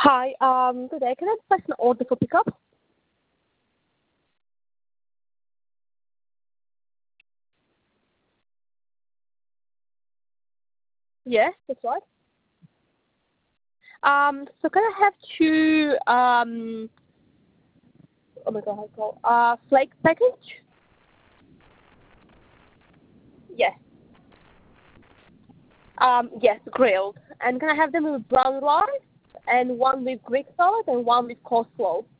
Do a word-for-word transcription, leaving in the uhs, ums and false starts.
Hi, um, good day. Can I place an order for pickup? Yes, that's right. Um, so can I have two, um, oh my god, how do you call uh, flake package? Yes. Um, yes, grilled. And can I have them with brown rice and one with Greek salad and one with coleslaw?